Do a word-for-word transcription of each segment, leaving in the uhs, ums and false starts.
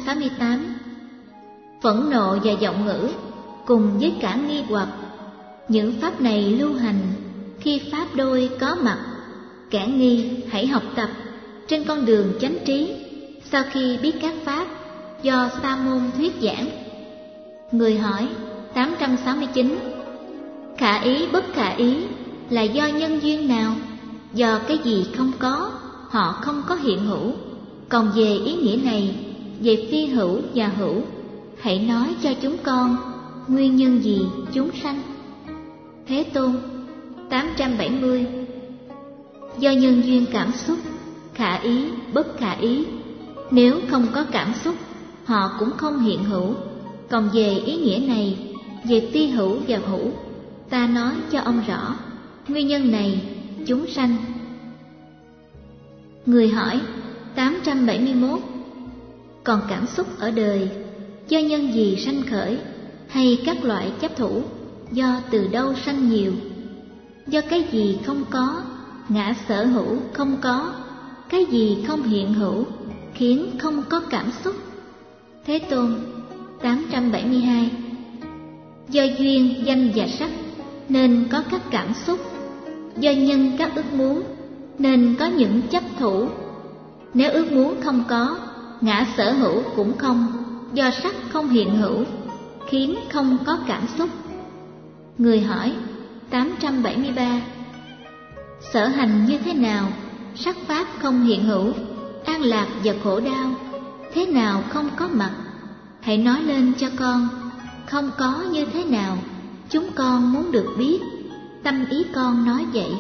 tám mươi tám. Phẫn nộ và vọng ngữ cùng với cả nghi hoặc. Những pháp này lưu hành khi pháp đôi có mặt. Kẻ nghi hãy học tập trên con đường chánh trí sau khi biết các pháp do Sa môn thuyết giảng. Người hỏi tám trăm sáu mươi chín. Khả ý bất khả ý là do nhân duyên nào? Do cái gì không có, họ không có hiện hữu. Còn về ý nghĩa này, về phi hữu và hữu, hãy nói cho chúng con nguyên nhân gì chúng sanh? Thế Tôn tám trăm bảy mươi. Do nhân duyên cảm xúc, khả ý bất khả ý. Nếu không có cảm xúc, họ cũng không hiện hữu. Còn về ý nghĩa này, về phi hữu và hữu, ta nói cho ông rõ nguyên nhân này chúng sanh. Người hỏi tám trăm bảy mươi mốt. Còn cảm xúc ở đời do nhân gì sanh khởi, hay các loại chấp thủ do từ đâu sanh nhiều? Do cái gì không có, ngã sở hữu không có, cái gì không hiện hữu khiến không có cảm xúc? Thế Tôn tám trăm bảy mươi hai. Do duyên danh và sắc nên có các cảm xúc, do nhân các ước muốn nên có những chấp thủ. Nếu ước muốn không có, ngã sở hữu cũng không, do sắc không hiện hữu khiến không có cảm xúc. Người hỏi tám trăm bảy mươi ba. Sở hành như thế nào sắc pháp không hiện hữu, an lạc và khổ đau thế nào không có mặt? Hãy nói lên cho con, không có như thế nào chúng con muốn được biết. Tâm ý con nói vậy.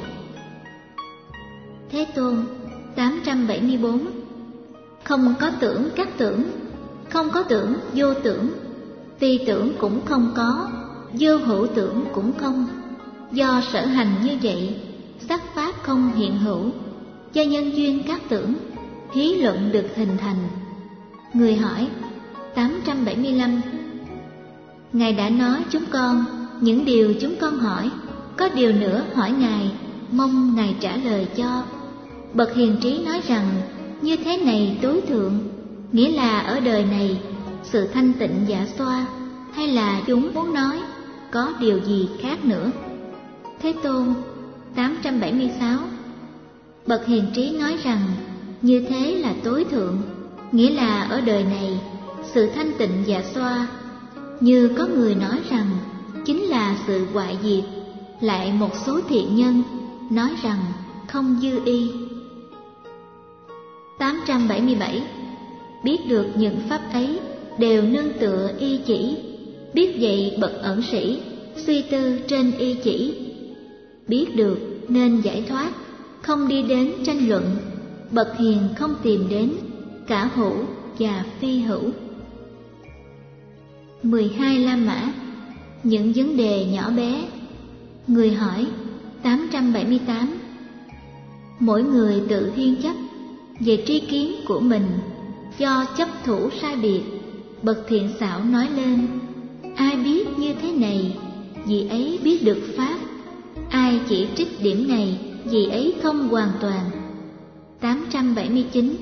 Thế Tôn tám trăm bảy mươi bốn. Không có tưởng các tưởng, không có tưởng vô tưởng, phi tưởng cũng không có, vô hữu tưởng cũng không. Do sở hành như vậy, sắc pháp không hiện hữu. Do nhân duyên các tưởng, thí luận được hình thành. Người hỏi tám trăm bảy mươi lăm. Ngài đã nói chúng con những điều chúng con hỏi, có điều nữa hỏi Ngài, mong Ngài trả lời cho. Bậc hiền trí nói rằng như thế này tối thượng, nghĩa là ở đời này sự thanh tịnh dạ xoa, hay là chúng muốn nói có điều gì khác nữa? Thế Tôn tám trăm bảy mươi sáu. Bậc hiền trí nói rằng như thế là tối thượng, nghĩa là ở đời này sự thanh tịnh dạ xoa. Như có người nói rằng chính là sự hoại diệt, lại một số thiện nhân nói rằng không dư y. tám trăm bảy mươi bảy. Biết được những pháp ấy đều nương tựa y chỉ, biết vậy bậc ẩn sĩ suy tư trên y chỉ. Biết được nên giải thoát, không đi đến tranh luận. Bậc hiền không tìm đến cả hữu và phi hữu. mười hai La Mã. Những vấn đề nhỏ bé. Người hỏi tám trăm bảy mươi tám. Mỗi người tự thiên chấp về tri kiến của mình, do chấp thủ sai biệt. Bậc thiện xảo nói lên, ai biết như thế này, vì ấy biết được pháp. Ai chỉ trích điểm này, vì ấy không hoàn toàn. tám trăm bảy mươi chín.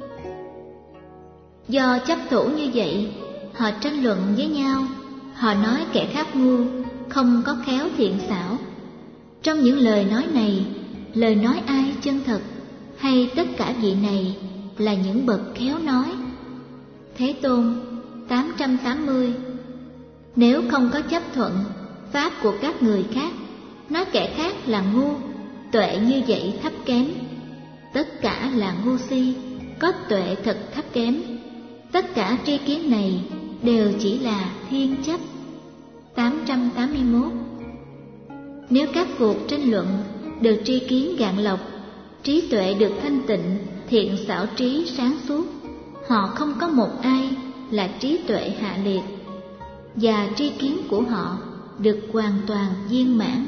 Do chấp thủ như vậy, họ tranh luận với nhau. Họ nói kẻ khác ngu, không có khéo thiện xảo. Trong những lời nói này, lời nói ai chân thật, hay tất cả vị này là những bậc khéo nói? Thế Tôn tám trăm tám mươi. Nếu không có chấp thuận pháp của các người khác, nói kẻ khác là ngu, tuệ như vậy thấp kém. Tất cả là ngu si, có tuệ thật thấp kém. Tất cả tri kiến này đều chỉ là thiên chấp. tám trăm tám mươi mốt. Nếu các cuộc tranh luận được tri kiến gạn lọc, trí tuệ được thanh tịnh, thiện xảo trí sáng suốt, họ không có một ai là trí tuệ hạ liệt, và tri kiến của họ được hoàn toàn viên mãn.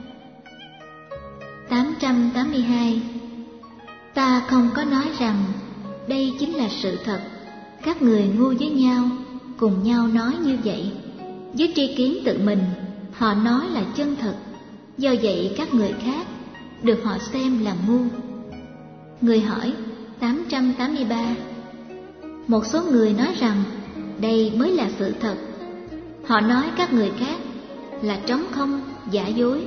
tám trăm tám mươi hai. Ta không có nói rằng đây chính là sự thật. Các người ngu với nhau, cùng nhau nói như vậy. Với tri kiến tự mình, họ nói là chân thật. Do vậy các người khác được họ xem là ngu. Người hỏi tám trăm tám mươi ba. Một số người nói rằng đây mới là sự thật. Họ nói các người khác là trống không, giả dối.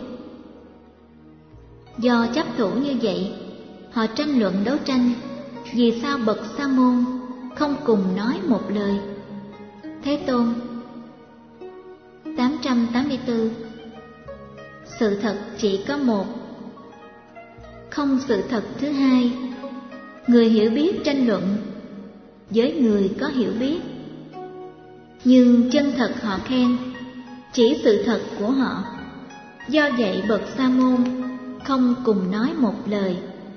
Do chấp thủ như vậy, họ tranh luận đấu tranh vì sao bậc Sa môn không cùng nói một lời. Thế Tôn. Tám trăm tám mươi tư. Sự thật chỉ có một, không sự thật thứ hai. Người hiểu biết tranh luận với người có hiểu biết, nhưng chân thật họ khen, chỉ sự thật của họ. Do vậy bậc Sa môn không cùng nói một lời.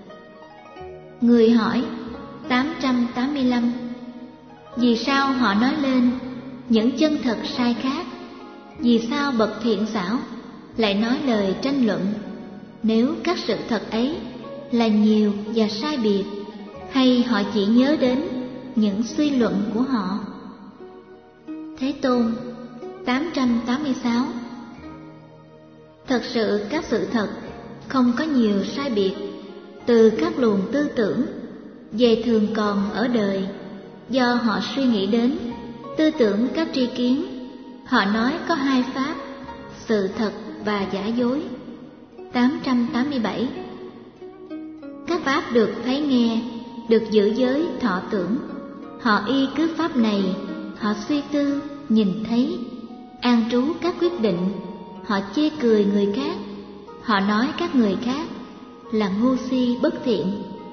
Người hỏi. Tám trăm tám mươi lăm. Vì sao họ nói lên những chân thật sai khác? Vì sao bậc thiện xảo lại nói lời tranh luận, nếu các sự thật ấy là nhiều và sai biệt, hay họ chỉ nhớ đến những suy luận của họ? Thế Tôn. Tám trăm tám mươi sáu. Thật sự các sự thật không có nhiều sai biệt từ các luồng tư tưởng về thường còn ở đời, do họ suy nghĩ đến, tư tưởng các tri kiến. Họ nói có hai pháp, sự thật và giả dối. Tám trăm tám mươi bảy. Các pháp được thấy nghe, được giữ giới thọ tưởng. Họ y cứ pháp này, họ suy tư, nhìn thấy, an trú các quyết định. Họ chê cười người khác, họ nói các người khác là ngu si bất thiện.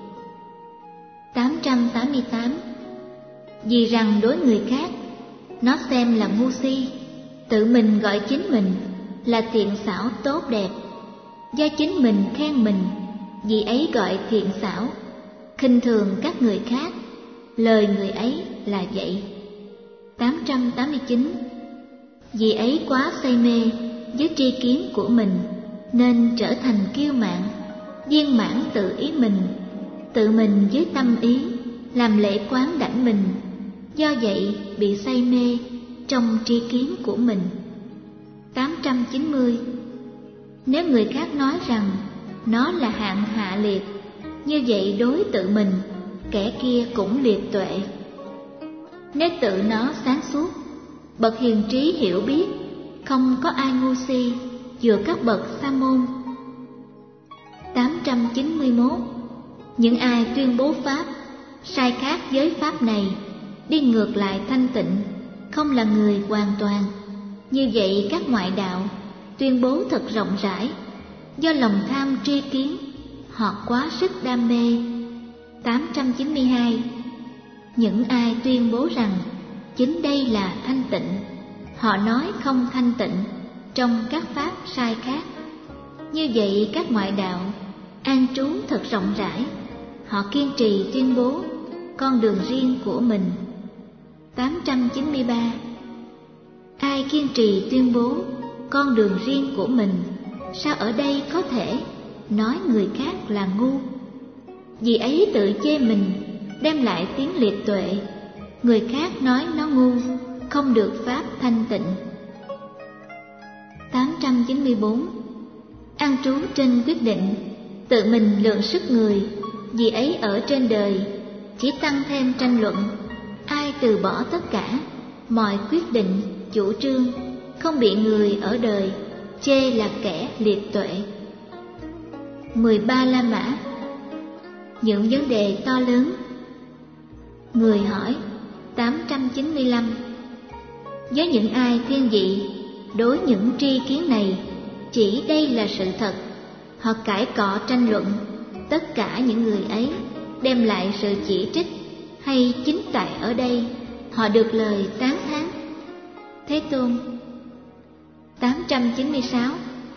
Tám trăm tám mươi tám. Vì rằng đối người khác, nó xem là ngu si, tự mình gọi chính mình là thiện xảo tốt đẹp. Do chính mình khen mình, vì ấy gọi thiện xảo, khinh thường các người khác, lời người ấy là vậy. Tám trăm tám mươi chín. Vì ấy quá say mê với tri kiến của mình, nên trở thành kiêu mạn, viên mãn tự ý mình, tự mình với tâm ý làm lễ quán đảnh mình. Do vậy bị say mê trong tri kiến của mình. Tám trăm chín mươi. Nếu người khác nói rằng nó là hạng hạ liệt, như vậy đối tự mình, kẻ kia cũng liệt tuệ. Nếu tự nó sáng suốt, bậc hiền trí hiểu biết, không có ai ngu si giữa các bậc Sa môn. Tám trăm chín mươi mốt. Những ai tuyên bố pháp sai khác với pháp này, đi ngược lại thanh tịnh, không là người hoàn toàn. Như vậy các ngoại đạo tuyên bố thật rộng rãi, do lòng tham tri kiến, họ quá sức đam mê. Tám trăm chín mươi hai. Những ai tuyên bố rằng chính đây là thanh tịnh, họ nói không thanh tịnh trong các pháp sai khác. Như vậy các ngoại đạo an trú thật rộng rãi, họ kiên trì tuyên bố con đường riêng của mình. Tám trăm chín mươi ba. Ai kiên trì tuyên bố con đường riêng của mình, sao ở đây có thể nói người khác là ngu? Vì ấy tự chê mình, đem lại tiếng liệt tuệ. Người khác nói nó ngu, không được pháp thanh tịnh. Tám trăm chín mươi bốn. An trú trên quyết định, tự mình lượng sức người. Vì ấy ở trên đời chỉ tăng thêm tranh luận. Ai từ bỏ tất cả mọi quyết định chủ trương, không bị người ở đời chê là kẻ liệt tuệ. Mười ba La Mã. Những vấn đề to lớn. Người hỏi. Tám trăm chín mươi lăm. Với những ai thiên vị đối những tri kiến này, chỉ đây là sự thật, họ cãi cọ tranh luận, tất cả những người ấy đem lại sự chỉ trích, hay chính tại ở đây họ được lời tán thán. Thế Tôn. Tám trăm chín mươi sáu.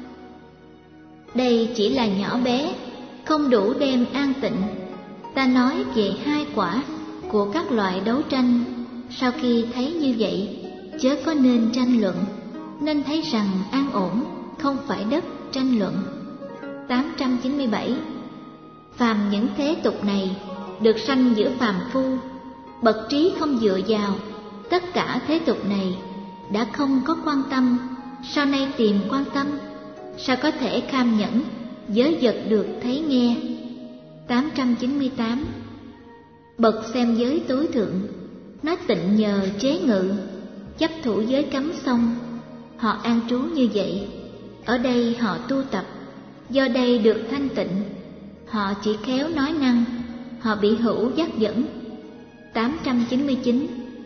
Đây chỉ là nhỏ bé, không đủ đem an tịnh. Ta nói về hai quả của các loại đấu tranh. Sau khi thấy như vậy, chớ có nên tranh luận, nên thấy rằng an ổn không phải đất tranh luận. Tám trăm chín mươi bảy. Phàm những thế tục này được sanh giữa phàm phu, bậc trí không dựa vào tất cả thế tục này, đã không có quan tâm, sau nay tìm quan tâm, sao có thể kham nhẫn giới vật được thấy nghe. Tám trăm chín mươi tám. Bậc xem giới tối thượng nói tịnh nhờ chế ngự, chấp thủ giới cấm xong, họ an trú như vậy. Ở đây họ tu tập, do đây được thanh tịnh. Họ chỉ khéo nói năng, họ bị hữu dắt dẫn. tám trăm chín mươi chín.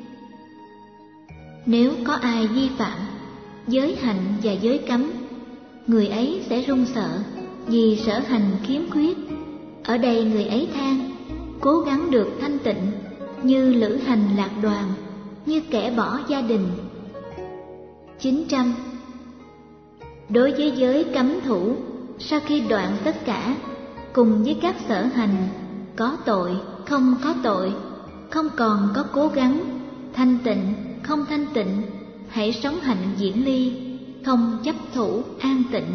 Nếu có ai vi phạm giới hạnh và giới cấm, người ấy sẽ run sợ vì sở hành khiếm khuyết. Ở đây người ấy than, cố gắng được thanh tịnh, như lữ hành lạc đoàn, như kẻ bỏ gia đình. chín trăm. Đối với giới cấm thủ, sau khi đoạn tất cả, cùng với các sở hành, có tội, không có tội, không còn có cố gắng, thanh tịnh, không thanh tịnh, hãy sống hạnh diễn ly, không chấp thủ an tịnh.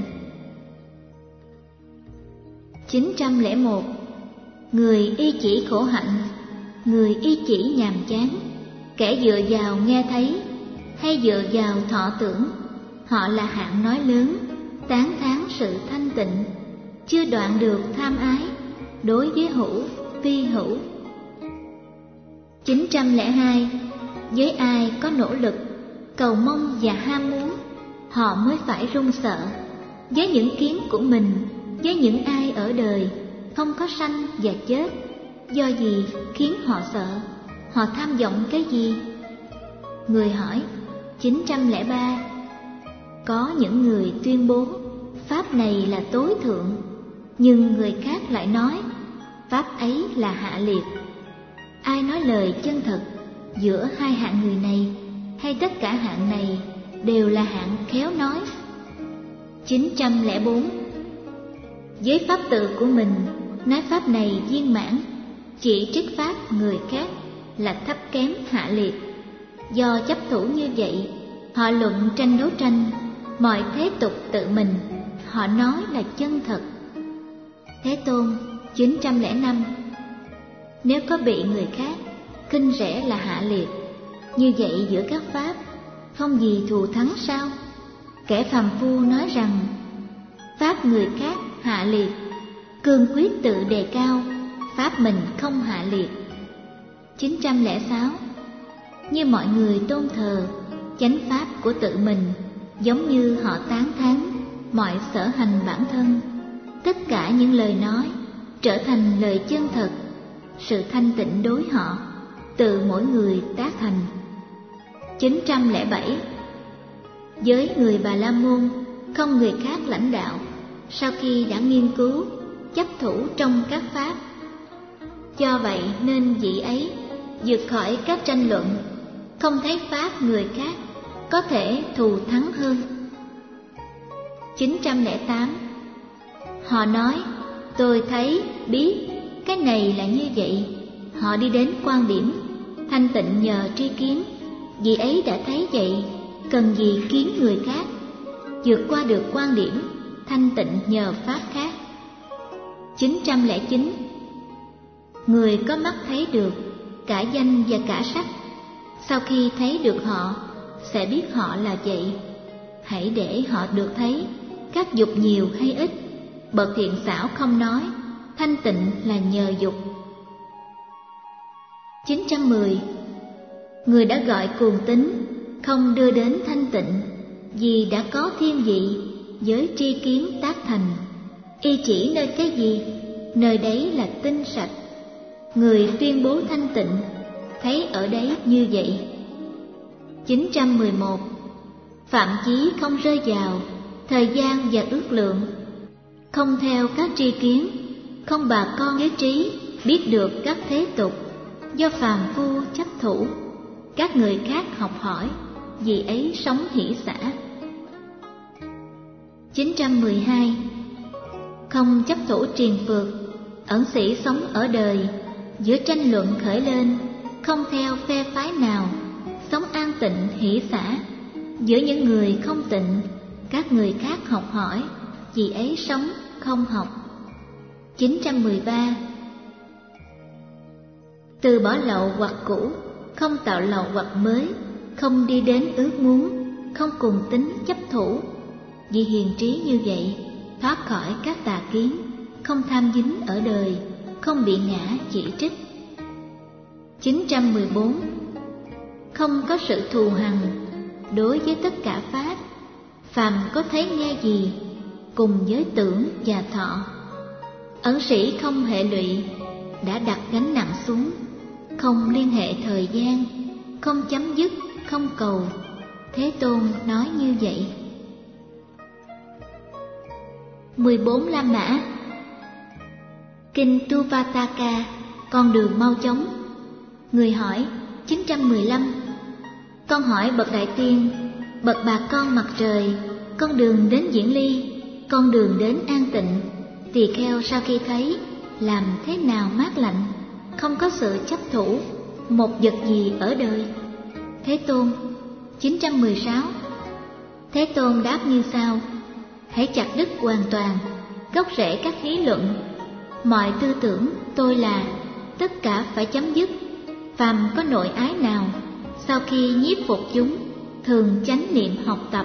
chín trăm lẻ một. Người y chỉ khổ hạnh, người y chỉ nhàm chán, kẻ dựa vào nghe thấy, hay dựa vào thọ tưởng, họ là hạng nói lớn, tán thán sự thanh tịnh, chưa đoạn được tham ái, đối với hữu, phi hữu. chín trăm lẻ hai. Với ai có nỗ lực, cầu mong và ham muốn, họ mới phải run sợ. Với những kiến của mình, với những ai ở đời, không có sanh và chết, do gì khiến họ sợ? Họ tham vọng cái gì? Người hỏi. chín trăm lẻ ba. Có những người tuyên bố pháp này là tối thượng, nhưng người khác lại nói pháp ấy là hạ liệt. Ai nói lời chân thật giữa hai hạng người này, hay tất cả hạng này đều là hạng khéo nói? chín trăm lẻ bốn. Với pháp tự của mình nói pháp này viên mãn, chỉ trích pháp người khác là thấp kém hạ liệt. Do chấp thủ như vậy, họ luận tranh đấu tranh, mọi thế tục tự mình, họ nói là chân thật. Thế Tôn. chín trăm lẻ năm. Nếu có bị người khác khinh rẻ là hạ liệt, như vậy giữa các pháp không gì thù thắng sao? Kẻ phàm phu nói rằng pháp người khác hạ liệt, cương quyết tự đề cao, pháp mình không hạ liệt. chín trăm lẻ sáu. Như mọi người tôn thờ chánh pháp của tự mình, giống như họ tán thán mọi sở hành bản thân, tất cả những lời nói trở thành lời chân thật, sự thanh tịnh đối họ, tự mỗi người tác thành. chín trăm lẻ bảy. Với người Bà La Môn, không người khác lãnh đạo, sau khi đã nghiên cứu, chấp thủ trong các pháp. Do vậy nên vị ấy vượt khỏi các tranh luận, không thấy pháp người khác có thể thù thắng hơn. chín trăm lẻ tám. Họ nói, tôi thấy, biết, cái này là như vậy. Họ đi đến quan điểm, thanh tịnh nhờ tri kiến, vị ấy đã thấy vậy, cần gì kiến người khác. Vượt qua được quan điểm, thanh tịnh nhờ pháp khác. chín trăm lẻ chín. Người có mắt thấy được cả danh và cả sắc, sau khi thấy được họ, sẽ biết họ là vậy. Hãy để họ được thấy, các dục nhiều hay ít, bậc thiện xảo không nói, thanh tịnh là nhờ dục. chín trăm mười. Người đã gọi cuồng tín, không đưa đến thanh tịnh, vì đã có thiên vị, với tri kiến tác thành. Y chỉ nơi cái gì, nơi đấy là tinh sạch. Người tuyên bố thanh tịnh, thấy ở đấy như vậy. chín trăm mười một. Phạm chí không rơi vào thời gian và ước lượng, không theo các tri kiến, không bà con với trí, biết được các thế tục, do phàm phu chấp thủ, các người khác học hỏi, vì ấy sống hỷ xả. chín trăm mười hai. Không chấp thủ triền phược, ẩn sĩ sống ở đời, giữa tranh luận khởi lên, không theo phe phái nào, sống an tịnh hỷ xả. Giữa những người không tịnh, các người khác học hỏi, vì ấy sống không học. chín trăm mười ba. Từ bỏ lậu hoặc cũ, không tạo lậu hoặc mới, không đi đến ước muốn, không cùng tính chấp thủ. Vì hiền trí như vậy, thoát khỏi các tà kiến, không tham dính ở đời, không bị ngã chỉ trích. chín trăm mười bốn. không có sự thù hằn đối với tất cả pháp. Phàm có thấy nghe gì, cùng với tưởng và thọ. Ẩn sĩ không hệ lụy, đã đặt gánh nặng xuống, không liên hệ thời gian, không chấm dứt, không cầu. Thế Tôn nói như vậy. mười bốn La Mã. Kinh Tuvataka, con đường mau chóng. Người hỏi chín trăm mười lăm. Con hỏi bậc đại tiên, bậc bà con mặt trời, con đường đến Diễn Ly, con đường đến An Tịnh, tỳ kheo sau khi thấy làm thế nào mát lạnh, không có sự chấp thủ một vật gì ở đời? Thế Tôn. chín trăm mười sáu. Thế Tôn đáp như sau: hãy chặt đứt hoàn toàn gốc rễ các lý luận. Mọi tư tưởng tôi là, tất cả phải chấm dứt. Phàm có nội ái nào, sau khi nhiếp phục chúng, thường chánh niệm học tập.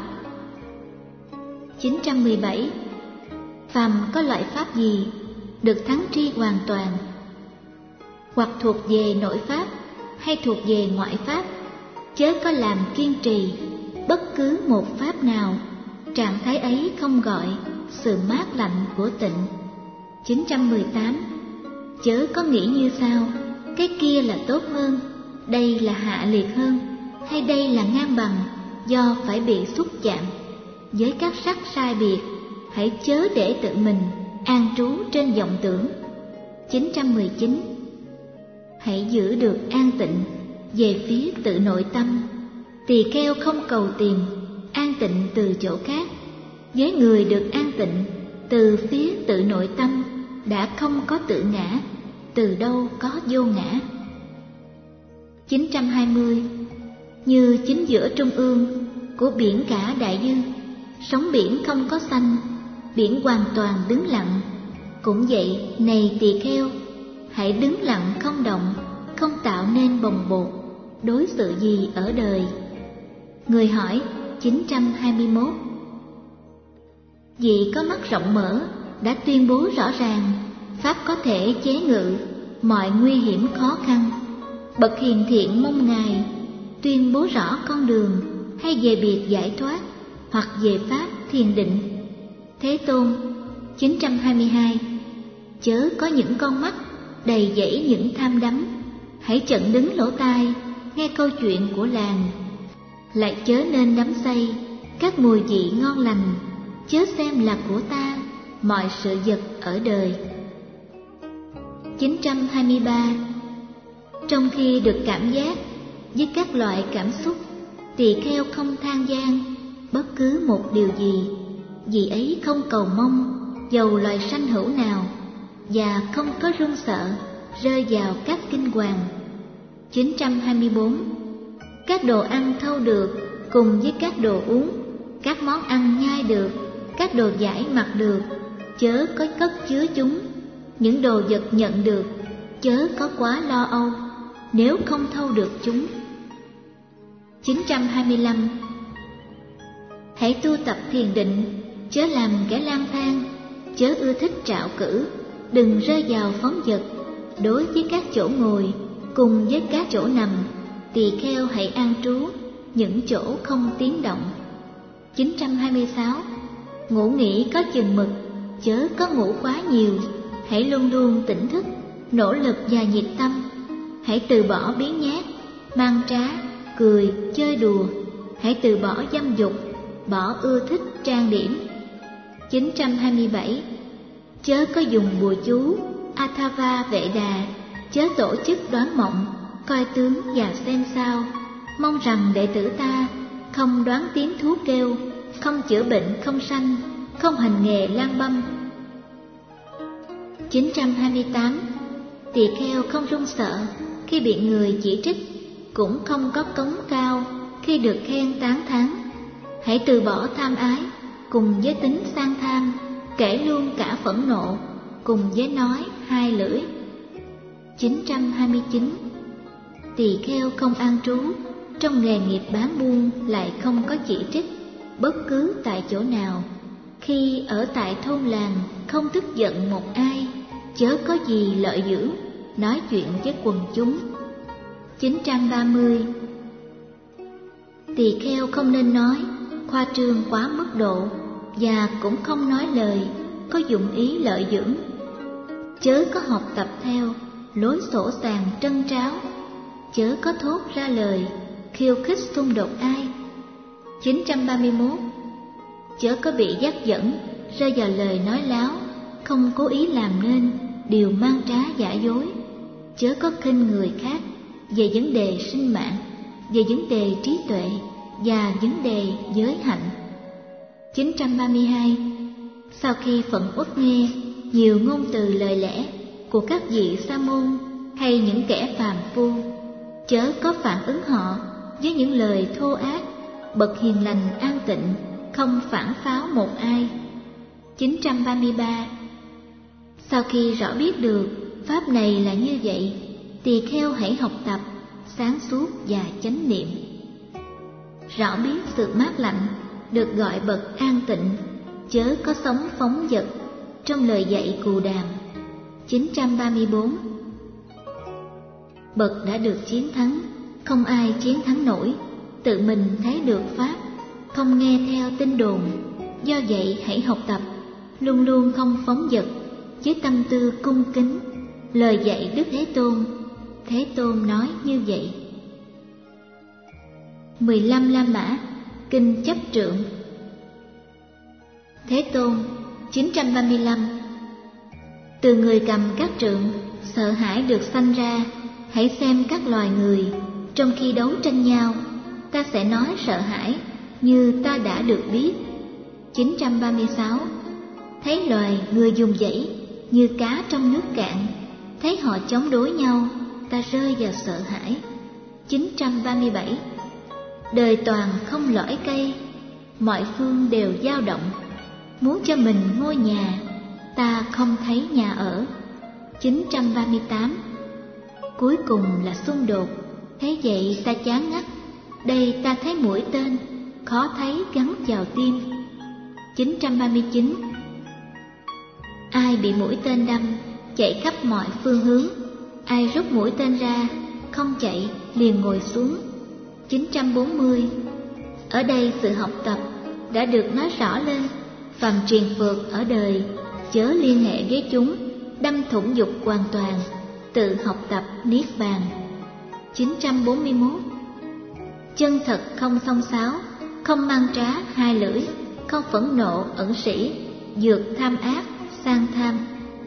chín trăm mười bảy. Phàm có loại pháp gì được thắng tri hoàn toàn, hoặc thuộc về nội pháp hay thuộc về ngoại pháp, chớ có làm kiên trì bất cứ một pháp nào. Trạng thái ấy không gọi sự mát lạnh của tịnh. chín trăm mười tám. Chớ có nghĩ như sau: cái kia là tốt hơn, đây là hạ liệt hơn, hay đây là ngang bằng, do phải bị xúc chạm với các sắc sai biệt. Hãy chớ để tự mình an trú trên vọng tưởng. chín trăm mười chín. Hãy giữ được an tịnh về phía tự nội tâm. Tỳ kheo không cầu tìm an tịnh từ chỗ khác. Với người được an tịnh từ phía tự nội tâm, đã không có tự ngã, từ đâu có vô ngã. chín trăm hai mươi. Như chính giữa trung ương của biển cả đại dương, sóng biển không có xanh, biển hoàn toàn đứng lặng. Cũng vậy, này tỳ kheo, hãy đứng lặng không động, không tạo nên bồng bột đối sự gì ở đời. Người hỏi chín trăm hai mươi mốt. Vị có mắt rộng mở đã tuyên bố rõ ràng pháp có thể chế ngự mọi nguy hiểm khó khăn. Bậc hiền thiện mong Ngài tuyên bố rõ con đường, hay về biệt giải thoát, hoặc về pháp thiền định. Thế Tôn. chín trăm hai mươi hai. Chớ có những con mắt đầy dẫy những tham đắm, hãy chận đứng lỗ tai nghe câu chuyện của làng. Lại chớ nên đắm say các mùi vị ngon lành, chớ xem là của ta mọi sự vật ở đời. chín trăm hai mươi ba. Trong khi được cảm giác với các loại cảm xúc, tỳ kheo không than gian bất cứ một điều gì, vì ấy không cầu mong dầu loài sanh hữu nào, và không có run sợ rơi vào các kinh hoàng. chín trăm hai mươi bốn. Các đồ ăn thâu được cùng với các đồ uống, các món ăn nhai được, các đồ giải mặc được, chớ có cất chứa chúng. Những đồ vật nhận được, chớ có quá lo âu nếu không thâu được chúng. chín trăm hai mươi lăm. Hãy tu tập thiền định, chớ làm kẻ lang thang, chớ ưa thích trạo cử, đừng rơi vào phóng dật. Đối với các chỗ ngồi cùng với các chỗ nằm, tỳ kheo hãy an trú những chỗ không tiếng động. chín trăm hai mươi sáu. Ngủ nghỉ có chừng mực, chớ có ngủ quá nhiều. Hãy luôn luôn tỉnh thức, nỗ lực và nhiệt tâm. Hãy từ bỏ biếng nhác, mang trá, cười, chơi đùa. Hãy từ bỏ dâm dục, bỏ ưa thích trang điểm. chín trăm hai mươi bảy. Chớ có dùng bùa chú, Athava Vệ Đà, chớ tổ chức đoán mộng, coi tướng và xem sao. Mong rằng đệ tử ta không đoán tiếng thú kêu, không chữa bệnh không sanh, không hành nghề lang băm. chín trăm hai mươi tám. Tỳ kheo không run sợ khi bị người chỉ trích, cũng không có cống cao khi được khen tán thán. Hãy từ bỏ tham ái cùng với tính sang tham, kể luôn cả phẫn nộ cùng với nói hai lưỡi. chín trăm hai mươi chín. Tỳ kheo không an trú trong nghề nghiệp bán buôn, lại không có chỉ trích bất cứ tại chỗ nào. Khi ở tại thôn làng không tức giận một ai, chớ có gì lợi dưỡng nói chuyện với quần chúng. chín trăm ba mươi. Tỳ kheo không nên nói khoa trương quá mức độ, và cũng không nói lời có dụng ý lợi dưỡng. Chớ có học tập theo lối sổ sàng trân tráo, chớ có thốt ra lời khiêu khích xung đột ai. chín trăm ba mươi mốt. Chớ có bị dắt dẫn rơi vào lời nói láo, không cố ý làm nên điều mang trá giả dối. Chớ có khinh người khác về vấn đề sinh mạng, về vấn đề trí tuệ và vấn đề giới hạnh. chín trăm ba mươi hai. Sau khi phận uất nghe nhiều ngôn từ lời lẽ của các vị sa môn hay những kẻ phàm phu, chớ có phản ứng họ với những lời thô ác. Bậc hiền lành an tịnh không phản pháo một ai. chín trăm ba mươi ba. Sau khi rõ biết được pháp này là như vậy, tỳ kheo hãy học tập sáng suốt và chánh niệm. Rõ biết sự mát lạnh được gọi bậc an tịnh, chớ có sống phóng dật trong lời dạy cù đàm. chín trăm ba mươi bốn. Bậc đã được chiến thắng, không ai chiến thắng nổi, tự mình thấy được pháp, không nghe theo tin đồn. Do vậy hãy học tập, luôn luôn không phóng dật, với tâm tư cung kính lời dạy Đức Thế Tôn. Thế Tôn nói như vậy. mười lăm La Mã Kinh Chấp Trượng. Thế Tôn. chín trăm ba mươi lăm. Từ người cầm các trượng, sợ hãi được sanh ra. Hãy xem các loài người trong khi đấu tranh nhau, ta sẽ nói sợ hãi như ta đã được biết. chín trăm ba mươi sáu. Thấy loài người dùng dãy như cá trong nước cạn, thấy họ chống đối nhau, ta rơi vào sợ hãi. chín trăm ba mươi bảy. Đời toàn không lõi cây, mọi phương đều dao động, muốn cho mình ngôi nhà, ta không thấy nhà ở. chín trăm ba mươi tám. Cuối cùng là xung đột, thế vậy ta chán ngắt, đây ta thấy mũi tên, khó thấy gắn vào tim. chín trăm ba mươi chín. Ai bị mũi tên đâm, chạy khắp mọi phương hướng, ai rút mũi tên ra, không chạy liền ngồi xuống. chín trăm bốn mươi. Ở đây sự học tập đã được nói rõ lên, phàm truyền phược ở đời, chớ liên hệ với chúng, đâm thủng dục hoàn toàn, tự học tập niết bàn. chín trăm bốn mươi mốt. Chân thật không xông xáo, không mang trá hai lưỡi, không phẫn nộ ẩn sĩ, dược tham ác sang tham.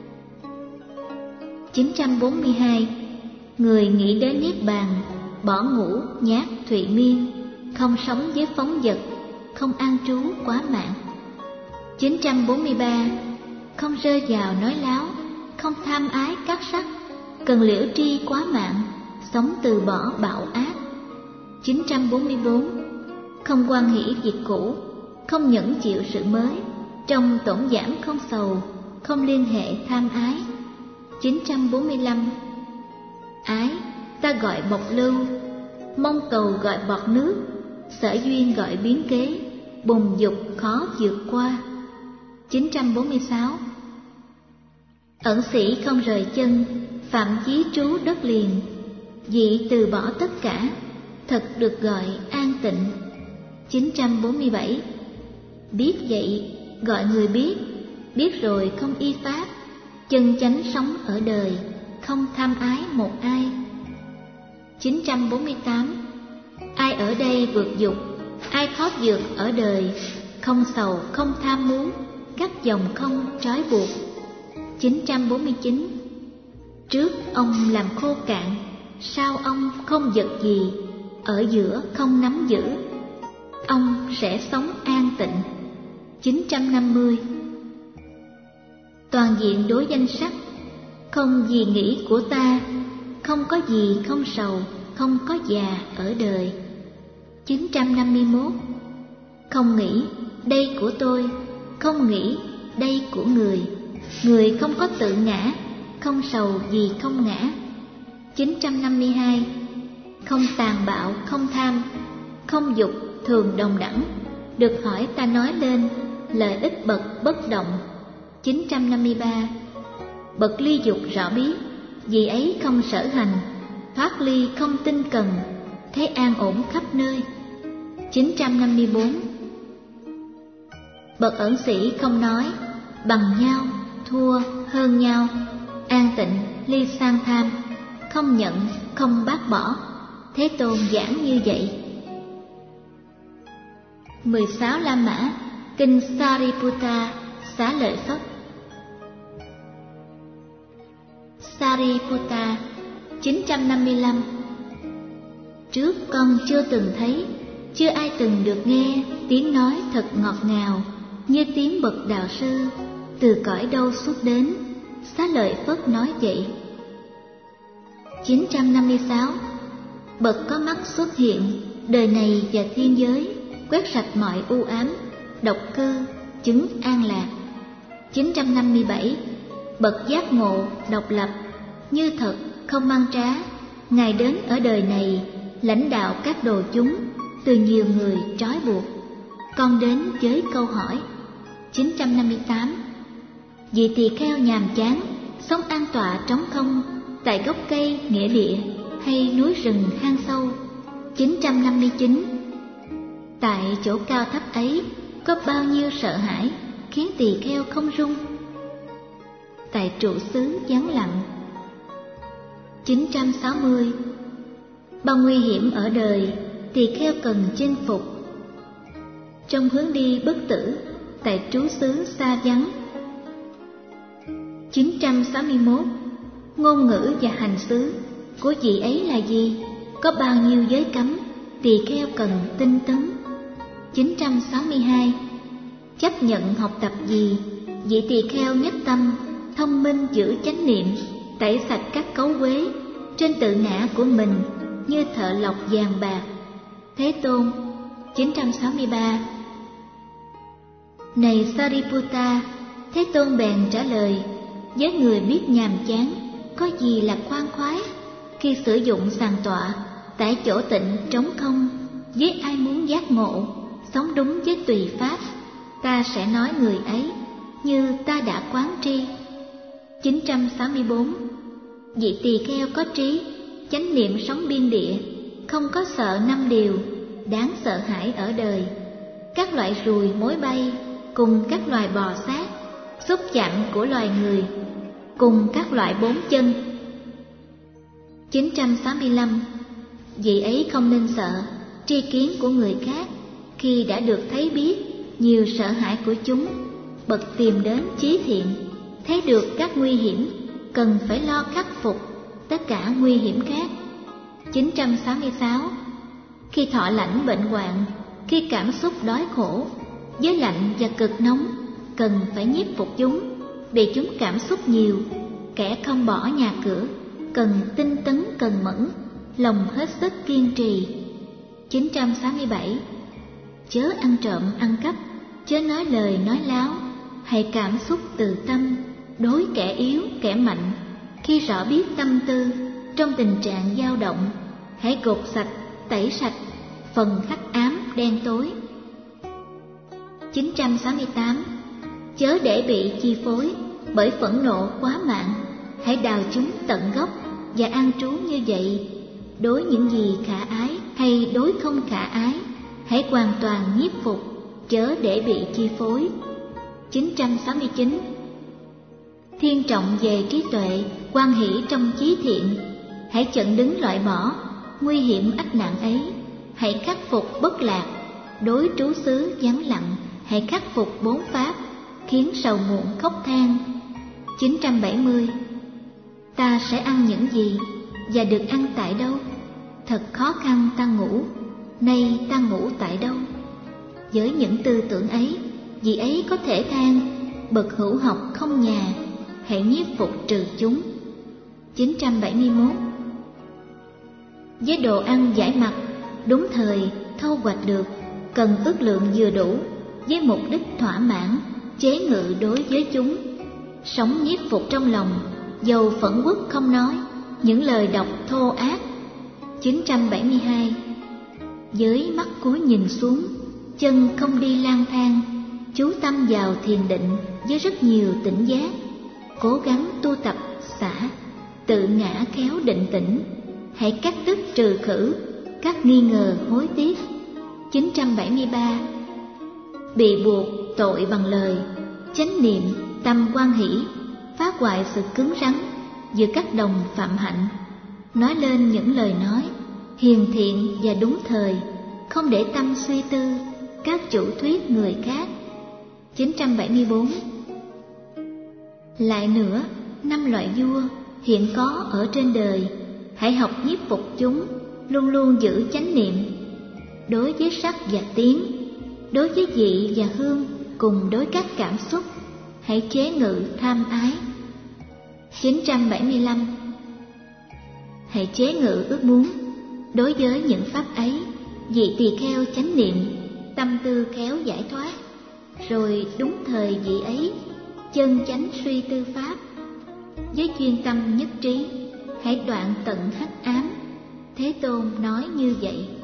chín trăm bốn mươi hai. Người nghĩ đến niết bàn, bỏ ngủ nhát thụy miên, không sống với phóng dật, không an trú quá mạng. chín trăm bốn mươi ba. Không rơi vào nói láo, không tham ái các sắc, cần liễu tri quá mạng, sống từ bỏ bạo ác. chín trăm bốn mươi bốn. Không hoan hỷ việc cũ, không nhẫn chịu sự mới, trong tổn giảm không sầu, không liên hệ tham ái. chín trăm bốn mươi lăm. Ái ta gọi bọc lưu, mong cầu gọi bọt nước, sở duyên gọi biến kế, bùng dục khó vượt qua. chín trăm bốn mươi sáu. Ẩn sĩ không rời chân, phạm chí trú đất liền, vị từ bỏ tất cả, thật được gọi an tịnh. chín trăm bốn mươi bảy. Biết vậy gọi người biết, biết rồi không y pháp, chân chánh sống ở đời, không tham ái một ai. chín trăm bốn mươi tám. Ai ở đây vượt dục, ai khó vượt ở đời, không sầu không tham muốn, các dòng không trói buộc. chín trăm bốn mươi chín. Trước ông làm khô cạn, sau ông không vật gì, ở giữa không nắm giữ, ông sẽ sống an tịnh. chín trăm năm mươi. Toàn diện đối danh sắc, không gì nghĩ của ta, không có gì không sầu, không có già ở đời. chín trăm năm mươi mốt. Không nghĩ đây của tôi, không nghĩ đây của người, người không có tự ngã, không sầu gì không ngã. chín trăm năm mươi hai. Không tàn bạo, không tham, không dục, thường đồng đẳng, được hỏi ta nói lên, lợi ích bậc bất động. chín trăm năm mươi ba. Bậc ly dục rõ biết, vì ấy không sở hành, thoát ly không tinh cần, thấy an ổn khắp nơi. chín trăm năm mươi bốn. Bậc ẩn sĩ không nói bằng nhau, thua, hơn nhau, an tịnh, ly sang tham, không nhận, không bác bỏ. Thế Tôn giảng như vậy. mười sáu La Mã, Kinh Sariputta, Xá Lợi Phất. Sariputta, chín trăm năm mươi lăm. Trước con chưa từng thấy, chưa ai từng được nghe tiếng nói thật ngọt ngào như tiếng bậc đạo sư, từ cõi đâu xuất đến. Xá Lợi Phất nói vậy. chín trăm năm mươi sáu. Bậc có mắt xuất hiện, đời này và thiên giới, quét sạch mọi u ám, độc cư, chứng an lạc. chín trăm năm mươi bảy. Bậc giác ngộ, độc lập, như thật, không mang trá, Ngài đến ở đời này, lãnh đạo các đồ chúng, từ nhiều người trói buộc. Con đến với câu hỏi. chín trăm năm mươi tám. Vị tỳ kheo nhàm chán, sống an tọa trống không, tại gốc cây nghĩa địa hay núi rừng hang sâu. chín trăm năm mươi chín. Tại chỗ cao thấp ấy, có bao nhiêu sợ hãi khiến tỳ kheo không run. Tại trụ xứ vắng lặng. chín trăm sáu mươi. Bao nguy hiểm ở đời, tỳ kheo cần chinh phục. Trong hướng đi bất tử, tại trú xứ xa vắng. chín trăm sáu mươi mốt. Ngôn ngữ và hành xứ của vị ấy là gì? Có bao nhiêu giới cấm, tỳ kheo cần tinh tấn. chín trăm sáu mươi hai. Chấp nhận học tập gì? Vị tỳ kheo nhất tâm, thông minh giữ chánh niệm, tẩy sạch các cấu uế trên tự ngã của mình như thợ lọc vàng bạc. Thế Tôn. chín trăm sáu mươi ba. Này Sariputta, Thế Tôn bèn trả lời: với người biết nhàm chán, có gì là khoan khoái khi sử dụng sàng tọa tại chỗ tịnh trống không. Với ai muốn giác ngộ, sống đúng với tùy pháp, ta sẽ nói người ấy như ta đã quán tri. chín trăm sáu mươi bốn. Vị tỳ kheo có trí, chánh niệm sống biên địa, không có sợ năm điều đáng sợ hãi ở đời: các loại ruồi mối bay, cùng các loài bò sát, xúc chạm của loài người, cùng các loại bốn chân. chín trăm sáu mươi lăm. Vị ấy không nên sợ tri kiến của người khác khi đã được thấy biết nhiều sợ hãi của chúng. Bậc tìm đến chí thiện, thấy được các nguy hiểm, cần phải lo khắc phục tất cả nguy hiểm khác. chín trăm sáu mươi sáu. Khi thọ lãnh bệnh hoạn, khi cảm xúc đói khổ, với lạnh và cực nóng, cần phải nhiếp phục chúng, vì chúng cảm xúc nhiều. Kẻ không bỏ nhà cửa, cần tinh tấn cần mẫn, lòng hết sức kiên trì. chín trăm sáu mươi bảy. Chớ ăn trộm ăn cắp, chớ nói lời nói láo, hãy cảm xúc từ tâm, đối kẻ yếu kẻ mạnh. Khi rõ biết tâm tư, trong tình trạng dao động, hãy gột sạch, tẩy sạch phần hắc ám đen tối. chín trăm sáu mươi tám. Chớ để bị chi phối bởi phẫn nộ quá mạng, hãy đào chúng tận gốc và an trú như vậy. Đối những gì khả ái hay đối không khả ái, hãy hoàn toàn nhiếp phục, chớ để bị chi phối. chín trăm sáu mươi chín. Thiên trọng về trí tuệ, quan hỷ trong chí thiện, hãy chặn đứng loại bỏ nguy hiểm ách nạn ấy, hãy khắc phục bất lạc. Đối trú xứ vắng lặng, hãy khắc phục bốn pháp, khiến sầu muộn khóc than. chín trăm bảy mươi. Ta sẽ ăn những gì và được ăn tại đâu? Thật khó khăn ta ngủ, nay ta ngủ tại đâu? Với những tư tưởng ấy, vị ấy có thể than: bậc hữu học không nhà, hãy nhiếp phục trừ chúng. chín trăm bảy mươi mốt. Với đồ ăn giải mặt, đúng thời, thâu hoạch được, cần ước lượng vừa đủ, với mục đích thỏa mãn, chế ngự đối với chúng. Sống nhiếp phục trong lòng, dầu phẫn uất không nói những lời độc thô ác. chín trăm bảy mươi hai. Với mắt cúi nhìn xuống, chân không đi lang thang, chú tâm vào thiền định với rất nhiều tỉnh giác, cố gắng tu tập xả, tự ngã khéo định tĩnh, hãy cắt đứt trừ khử các nghi ngờ hối tiếc. chín trăm bảy mươi ba. Bị buộc tội bằng lời, chánh niệm, tâm hoan hỷ, phá hoại sự cứng rắn giữa các đồng phạm hạnh, nói lên những lời nói hiền thiện và đúng thời, không để tâm suy tư các chủ thuyết người khác. chín trăm bảy mươi bốn. Lại nữa, năm loại vua hiện có ở trên đời, hãy học nhiếp phục chúng, luôn luôn giữ chánh niệm. Đối với sắc và tiếng, đối với vị và hương, cùng đối các cảm xúc, hãy chế ngự tham ái. chín trăm bảy mươi lăm. Hãy chế ngự ước muốn. Đối với những pháp ấy, vị tỳ kheo chánh niệm, tâm tư khéo giải thoát, rồi đúng thời vị ấy chân chánh suy tư pháp. Với chuyên tâm nhất trí, hãy đoạn tận hắc ám. Thế Tôn nói như vậy.